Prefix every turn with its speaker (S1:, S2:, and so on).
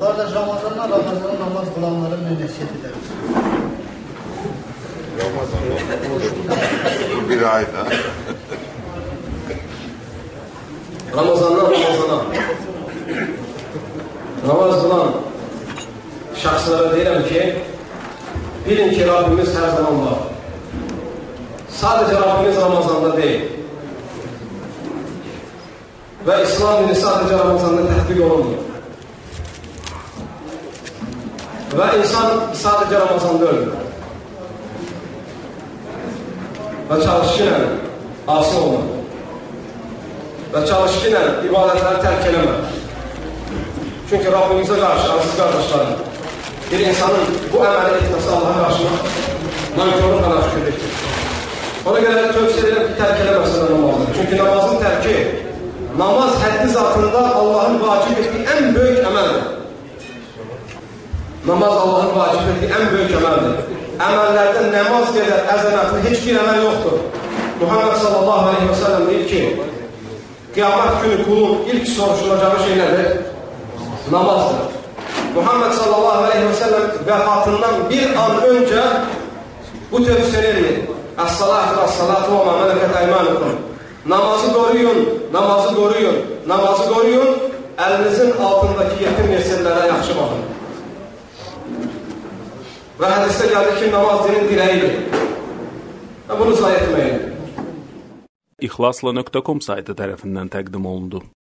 S1: Kardeş Ramazan'da namaz kılanların bir neşetidir.
S2: Ramazan'da bir ayda.
S3: Ramazandan Ramazana namaz kılan şahslara deyirəm ki, bilin ki Rabbimiz her zaman var. Sadece Rabbimiz Ramazan'da değil. Ve İslam dini sadece Ramazan'da tətbiq olunmuyor. Ve insan sadece Ramazan'da ölür. Ve çalışkıyla asi olmalı. Ve çalışkıyla ibadetleri terk eləmə. Çünkü Rabbimize karşı, aziz kardeşlerim, bir insanın bu əməli etmesi Allah'a karşı nankörlük və naşükürlükdür. Ona göre tövsiyə edirəm ki, terk eləməsin namazı. Çünkü namazın terki, namaz həddi zatında Allah'ın vacib etdiği en büyük əməldir. Namaz Allah'ın vacib etdiği en büyük əməldir. Əməllərdə namaz qədər əzəmətli heç bir əməl yoxdur. Muhammed sallallahu aleyhi ve sellem deyir ki, kıyamet günü kulun ilk soruşulacağı şey nedir? Namazdır. Muhammed sallallahu aleyhi ve sellem vefatından bir an önce bu tövsiye edir. Es-salatu ve ma meleket eymanukum. Namazı koruyun, namazı koruyun, namazı koruyun. Elinizin altındaki yetim yesirlere yaxşı bakın. Ve hadiste geldi ki namaz dinin direğidir. Bunu zayi etmeyin.
S4: İhlasla.com saytı tərəfindən təqdim olundu.